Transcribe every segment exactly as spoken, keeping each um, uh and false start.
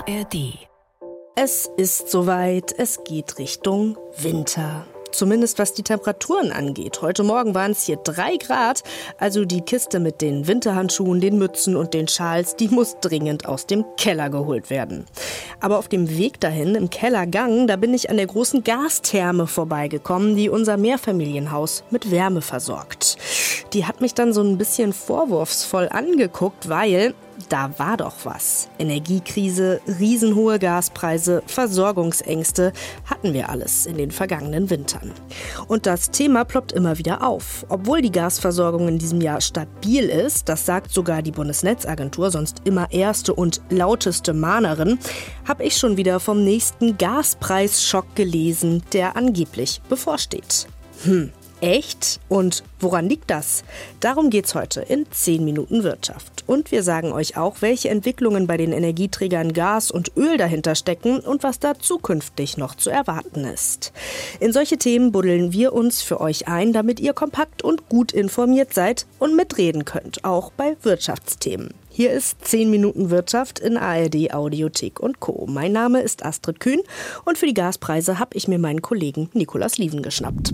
R D. Es ist soweit, es geht Richtung Winter. Zumindest was die Temperaturen angeht. Heute Morgen waren es hier drei Grad, also die Kiste mit den Winterhandschuhen, den Mützen und den Schals, die muss dringend aus dem Keller geholt werden. Aber auf dem Weg dahin, im Kellergang, da bin ich an der großen Gastherme vorbeigekommen, die unser Mehrfamilienhaus mit Wärme versorgt. Die hat mich dann so ein bisschen vorwurfsvoll angeguckt, weil da war doch was. Energiekrise, riesenhohe Gaspreise, Versorgungsängste hatten wir alles in den vergangenen Wintern. Und das Thema ploppt immer wieder auf. Obwohl die Gasversorgung in diesem Jahr stabil ist, das sagt sogar die Bundesnetzagentur, sonst immer erste und lauteste Mahnerin, habe ich schon wieder vom nächsten Gaspreisschock gelesen, der angeblich bevorsteht. Hm. Echt? Und woran liegt das? Darum geht's heute in zehn Minuten Wirtschaft. Und wir sagen euch auch, welche Entwicklungen bei den Energieträgern Gas und Öl dahinter stecken und was da zukünftig noch zu erwarten ist. In solche Themen buddeln wir uns für euch ein, damit ihr kompakt und gut informiert seid und mitreden könnt, auch bei Wirtschaftsthemen. Hier ist zehn Minuten Wirtschaft in A R D Audiothek und Co. Mein Name ist Astrid Kühn und für die Gaspreise habe ich mir meinen Kollegen Nikolaus Lieven geschnappt.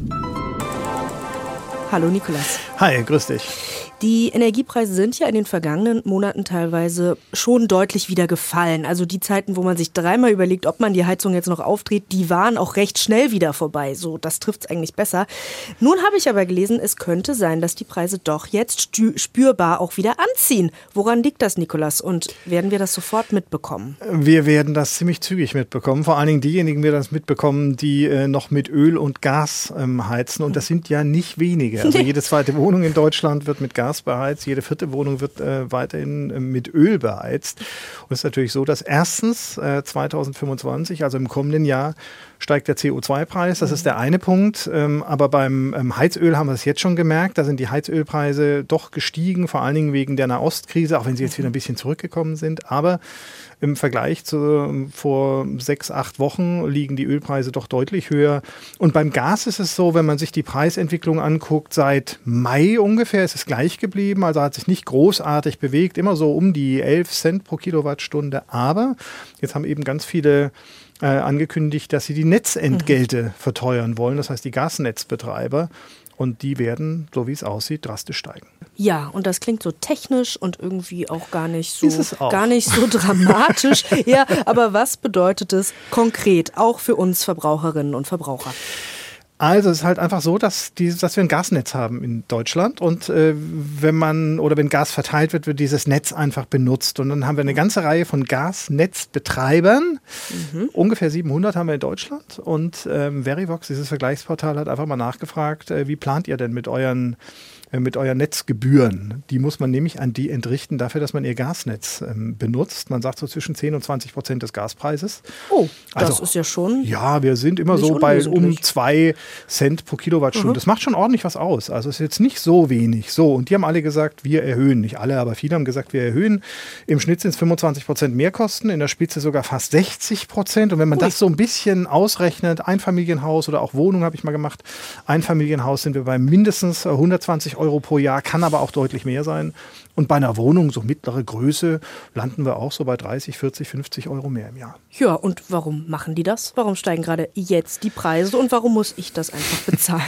Hallo Nikolaus. Hi, grüß dich. Die Energiepreise sind ja in den vergangenen Monaten teilweise schon deutlich wieder gefallen. Also die Zeiten, wo man sich dreimal überlegt, ob man die Heizung jetzt noch aufdreht, die waren auch recht schnell wieder vorbei. So, das trifft's eigentlich besser. Nun habe ich aber gelesen, es könnte sein, dass die Preise doch jetzt spürbar auch wieder anziehen. Woran liegt das, Nikolaus? Und werden wir das sofort mitbekommen? Wir werden das ziemlich zügig mitbekommen. Vor allen Dingen diejenigen werden das mitbekommen, die äh, noch mit Öl und Gas ähm, heizen. Und das sind ja nicht wenige. Also jede zweite Wohnung in Deutschland wird mit Gas beheizt. Jede vierte Wohnung wird äh, weiterhin äh, mit Öl beheizt. Und es ist natürlich so, dass erstens äh, zweitausendfünfundzwanzig, also im kommenden Jahr, steigt der C O zwei Preis. Das ist der eine Punkt. Ähm, aber beim ähm, Heizöl haben wir es jetzt schon gemerkt. Da sind die Heizölpreise doch gestiegen, vor allen Dingen wegen der Nahostkrise, auch wenn sie jetzt wieder ein bisschen zurückgekommen sind. Aber im Vergleich zu ähm, vor sechs, acht Wochen liegen die Ölpreise doch deutlich höher. Und beim Gas ist es so, wenn man sich die Preisentwicklung anguckt, seit Mai ungefähr ist es gleich geblieben. Also hat sich nicht großartig bewegt, immer so um die elf Cent pro Kilowattstunde. Aber jetzt haben eben ganz viele äh, angekündigt, dass sie die Netzentgelte mhm. verteuern wollen. Das heißt, die Gasnetzbetreiber. Und die werden, so wie es aussieht, drastisch steigen. Ja, und das klingt so technisch und irgendwie auch gar nicht so, Ist es auch. gar nicht so dramatisch. Ja, aber was bedeutet es konkret, auch für uns Verbraucherinnen und Verbraucher? Also es ist halt einfach so, dass, die, dass wir ein Gasnetz haben in Deutschland und äh, wenn man oder wenn Gas verteilt wird, wird dieses Netz einfach benutzt und dann haben wir eine ganze Reihe von Gasnetzbetreibern, mhm. ungefähr siebenhundert haben wir in Deutschland und ähm, Verivox, dieses Vergleichsportal, hat einfach mal nachgefragt, äh, wie plant ihr denn mit euren mit euren Netzgebühren. Die muss man nämlich an die entrichten dafür, dass man ihr Gasnetz ähm, benutzt. Man sagt so zwischen zehn und zwanzig Prozent des Gaspreises. Oh, das also, ist ja schon... Ja, wir sind immer so bei um zwei Cent pro Kilowattstunde. Mhm. Das macht schon ordentlich was aus. Also es ist jetzt nicht so wenig. So, und die haben alle gesagt, wir erhöhen. Nicht alle, aber viele haben gesagt, wir erhöhen. Im Schnitt sind es fünfundzwanzig Prozent Mehrkosten, in der Spitze sogar fast sechzig Prozent. Und wenn man Ui. das so ein bisschen ausrechnet, Einfamilienhaus oder auch Wohnung habe ich mal gemacht, Einfamilienhaus sind wir bei mindestens hundertzwanzig Euro pro Jahr, kann aber auch deutlich mehr sein. Und bei einer Wohnung, so mittlere Größe, landen wir auch so bei dreißig, vierzig, fünfzig Euro mehr im Jahr. Ja, und warum machen die das? Warum steigen gerade jetzt die Preise und warum muss ich das einfach bezahlen?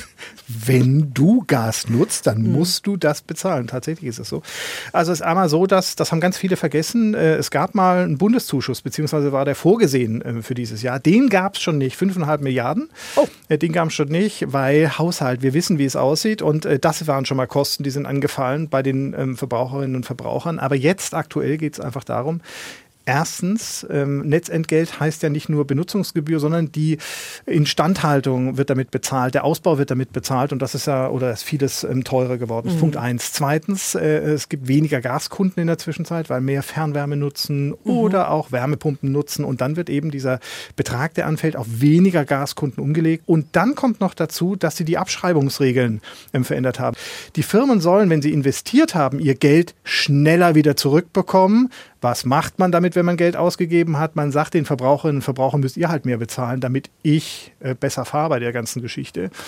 Wenn du Gas nutzt, dann hm. musst du das bezahlen. Tatsächlich ist es so. Also es ist einmal so, dass, das haben ganz viele vergessen, es gab mal einen Bundeszuschuss, beziehungsweise war der vorgesehen für dieses Jahr. Den gab es schon nicht, fünfeinhalb Milliarden. Oh. Den gab es schon nicht, weil Haushalt, wir wissen, wie es aussieht und das waren schon mal Kosten, die sind angefallen bei den ähm, Verbraucherinnen und Verbrauchern. Aber jetzt aktuell geht es einfach darum, erstens, ähm, Netzentgelt heißt ja nicht nur Benutzungsgebühr, sondern die Instandhaltung wird damit bezahlt, der Ausbau wird damit bezahlt und das ist ja, oder ist vieles ähm, teurer geworden. Mhm. Punkt eins. Zweitens, äh, es gibt weniger Gaskunden in der Zwischenzeit, weil mehr Fernwärme nutzen mhm. oder auch Wärmepumpen nutzen und dann wird eben dieser Betrag, der anfällt, auf weniger Gaskunden umgelegt und dann kommt noch dazu, dass sie die Abschreibungsregeln ähm, verändert haben. Die Firmen sollen, wenn sie investiert haben, ihr Geld schneller wieder zurückbekommen. Was macht man damit, wenn man Geld ausgegeben hat? Man sagt den Verbraucherinnen und Verbrauchern, müsst ihr halt mehr bezahlen, damit ich äh, besser fahre bei der ganzen Geschichte.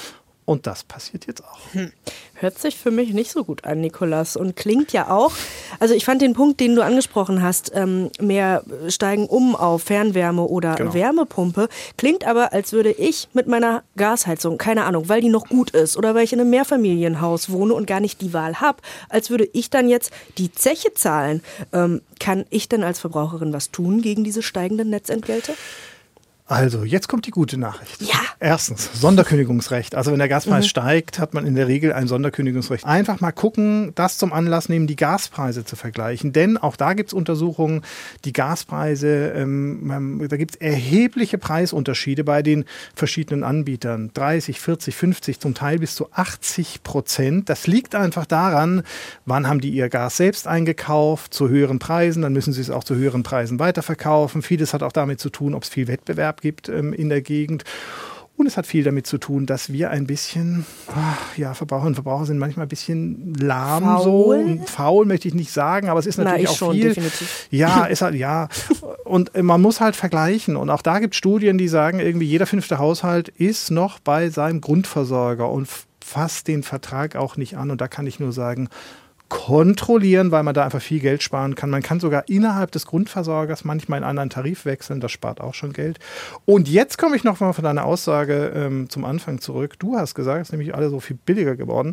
Und das passiert jetzt auch. Hm. Hört sich für mich nicht so gut an, Nikolaus. Und klingt ja auch, also ich fand den Punkt, den du angesprochen hast, ähm, mehr steigen um auf Fernwärme oder genau. Wärmepumpe, klingt aber, als würde ich mit meiner Gasheizung, keine Ahnung, weil die noch gut ist oder weil ich in einem Mehrfamilienhaus wohne und gar nicht die Wahl habe, als würde ich dann jetzt die Zeche zahlen. Ähm, kann ich denn als Verbraucherin was tun gegen diese steigenden Netzentgelte? Also, jetzt kommt die gute Nachricht. Ja. Erstens, Sonderkündigungsrecht. Also wenn der Gaspreis mhm. steigt, hat man in der Regel ein Sonderkündigungsrecht. Einfach mal gucken, das zum Anlass nehmen, die Gaspreise zu vergleichen. Denn auch da gibt es Untersuchungen, die Gaspreise, ähm, da gibt es erhebliche Preisunterschiede bei den verschiedenen Anbietern. dreißig, vierzig, fünfzig, zum Teil bis zu achtzig Prozent. Das liegt einfach daran, wann haben die ihr Gas selbst eingekauft, zu höheren Preisen, dann müssen sie es auch zu höheren Preisen weiterverkaufen. Vieles hat auch damit zu tun, ob es viel Wettbewerb gibt ähm, in der Gegend. Und es hat viel damit zu tun, dass wir ein bisschen, ach, ja, Verbraucherinnen und Verbraucher sind manchmal ein bisschen lahm faul. so. Und faul möchte ich nicht sagen, aber es ist natürlich Na, ich auch schon, viel. Definitiv. Ja, ist halt, ja. Und man muss halt vergleichen. Und auch da gibt es Studien, die sagen, irgendwie jeder fünfte Haushalt ist noch bei seinem Grundversorger und fasst den Vertrag auch nicht an. Und da kann ich nur sagen, kontrollieren, weil man da einfach viel Geld sparen kann. Man kann sogar innerhalb des Grundversorgers manchmal in einen anderen Tarif wechseln, das spart auch schon Geld. Und jetzt komme ich noch mal von deiner Aussage ähm, zum Anfang zurück. Du hast gesagt, es ist nämlich alles so viel billiger geworden.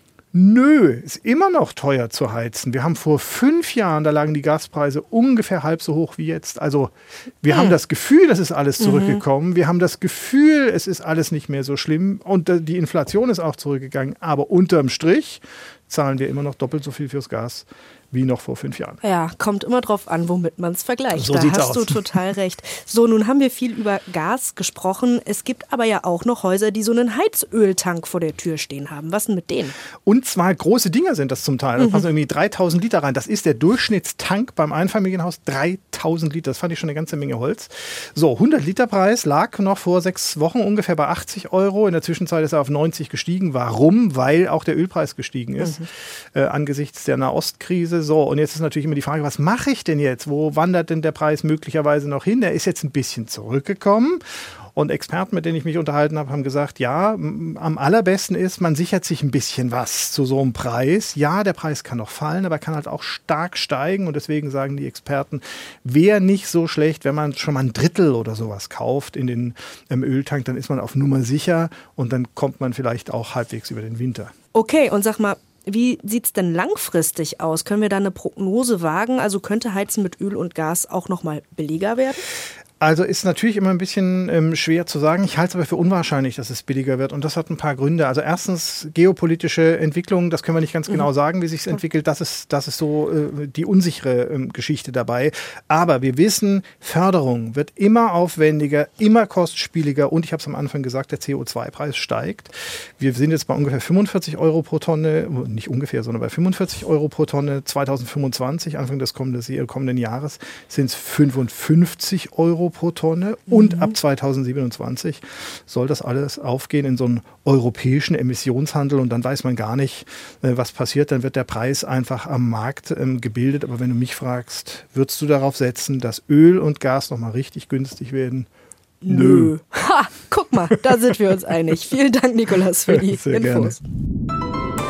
Nö, ist immer noch teuer zu heizen. Wir haben vor fünf Jahren, da lagen die Gaspreise ungefähr halb so hoch wie jetzt. Also wir hm. haben das Gefühl, es ist alles zurückgekommen. Mhm. Wir haben das Gefühl, es ist alles nicht mehr so schlimm. Und die Inflation ist auch zurückgegangen. Aber unterm Strich zahlen wir immer noch doppelt so viel fürs Gas wie noch vor fünf Jahren. Ja, kommt immer drauf an, womit man es vergleicht. So da sieht's hast aus. du total recht. So, nun haben wir viel über Gas gesprochen. Es gibt aber ja auch noch Häuser, die so einen Heizöltank vor der Tür stehen haben. Was denn mit denen? Und zwar große Dinger sind das zum Teil. Da mhm. passen irgendwie dreitausend Liter rein. Das ist der Durchschnittstank beim Einfamilienhaus. dreitausend Liter. Das fand ich schon eine ganze Menge Holz. So, hundert Liter Preis lag noch vor sechs Wochen ungefähr bei achtzig Euro. In der Zwischenzeit ist er auf neunzig gestiegen. Warum? Weil auch der Ölpreis gestiegen ist. Mhm. Äh, angesichts der Nahostkrise. So, und jetzt ist natürlich immer die Frage, was mache ich denn jetzt? Wo wandert denn der Preis möglicherweise noch hin? Der ist jetzt ein bisschen zurückgekommen. Und Experten, mit denen ich mich unterhalten habe, haben gesagt, ja, am allerbesten ist, man sichert sich ein bisschen was zu so einem Preis. Ja, der Preis kann noch fallen, aber kann halt auch stark steigen. Und deswegen sagen die Experten, wäre nicht so schlecht, wenn man schon mal ein Drittel oder sowas kauft in den im Öltank, dann ist man auf Nummer sicher und dann kommt man vielleicht auch halbwegs über den Winter. Okay, und sag mal, wie sieht es denn langfristig aus? Können wir da eine Prognose wagen? Also könnte Heizen mit Öl und Gas auch noch mal billiger werden? Also ist natürlich immer ein bisschen ähm, schwer zu sagen. Ich halte es aber für unwahrscheinlich, dass es billiger wird. Und das hat ein paar Gründe. Also erstens geopolitische Entwicklungen, das können wir nicht ganz genau mhm. sagen, wie sich es entwickelt. Das ist, das ist so äh, die unsichere ähm, Geschichte dabei. Aber wir wissen, Förderung wird immer aufwendiger, immer kostspieliger. Und ich habe es am Anfang gesagt, der C O zwei Preis steigt. Wir sind jetzt bei ungefähr fünfundvierzig Euro pro Tonne, nicht ungefähr, sondern bei fünfundvierzig Euro pro Tonne. zweitausendfünfundzwanzig, Anfang des kommenden, kommenden Jahres, sind es fünfundfünfzig Euro pro Tonne und mhm. ab zweitausendsiebenundzwanzig soll das alles aufgehen in so einen europäischen Emissionshandel und dann weiß man gar nicht, was passiert. Dann wird der Preis einfach am Markt ähm, gebildet. Aber wenn du mich fragst, würdest du darauf setzen, dass Öl und Gas nochmal richtig günstig werden? Nö. Nö. Ha, guck mal, da sind wir uns einig. Vielen Dank, Nikolaus, für die Sehr Infos. Gerne.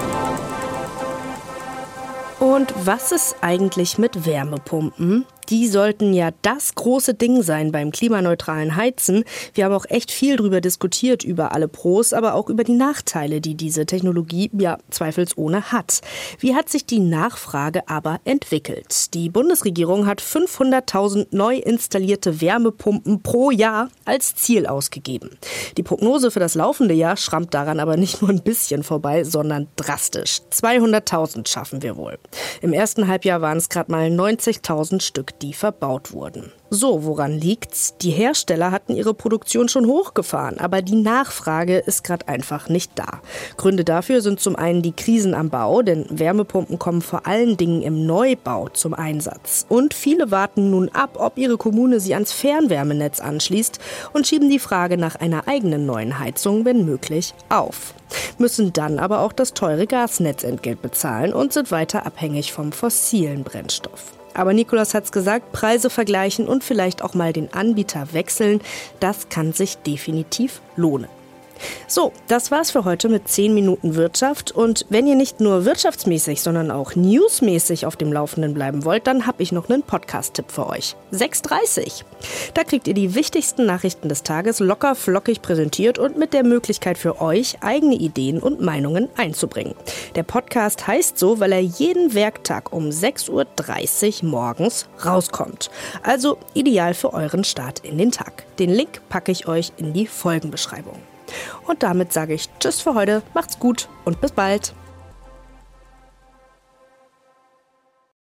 Und was ist eigentlich mit Wärmepumpen? Die sollten ja das große Ding sein beim klimaneutralen Heizen. Wir haben auch echt viel drüber diskutiert, über alle Pros, aber auch über die Nachteile, die diese Technologie ja zweifelsohne hat. Wie hat sich die Nachfrage aber entwickelt? Die Bundesregierung hat fünfhunderttausend neu installierte Wärmepumpen pro Jahr als Ziel ausgegeben. Die Prognose für das laufende Jahr schrammt daran aber nicht nur ein bisschen vorbei, sondern drastisch. zweihunderttausend schaffen wir wohl. Im ersten Halbjahr waren es gerade mal neunzigtausend Stück, die verbaut wurden. So, woran liegt's? Die Hersteller hatten ihre Produktion schon hochgefahren, aber die Nachfrage ist gerade einfach nicht da. Gründe dafür sind zum einen die Krisen am Bau, denn Wärmepumpen kommen vor allen Dingen im Neubau zum Einsatz. Und viele warten nun ab, ob ihre Kommune sie ans Fernwärmenetz anschließt und schieben die Frage nach einer eigenen neuen Heizung, wenn möglich, auf. Müssen dann aber auch das teure Gasnetzentgelt bezahlen und sind weiter abhängig vom fossilen Brennstoff. Aber Nikolaus hat's gesagt, Preise vergleichen und vielleicht auch mal den Anbieter wechseln, das kann sich definitiv lohnen. So, das war's für heute mit zehn Minuten Wirtschaft. Und wenn ihr nicht nur wirtschaftsmäßig, sondern auch newsmäßig auf dem Laufenden bleiben wollt, dann habe ich noch einen Podcast-Tipp für euch. sechs dreißig. Da kriegt ihr die wichtigsten Nachrichten des Tages locker flockig präsentiert und mit der Möglichkeit für euch, eigene Ideen und Meinungen einzubringen. Der Podcast heißt so, weil er jeden Werktag um sechs Uhr dreißig morgens rauskommt. Also ideal für euren Start in den Tag. Den Link packe ich euch in die Folgenbeschreibung. Und damit sage ich Tschüss für heute, macht's gut und bis bald.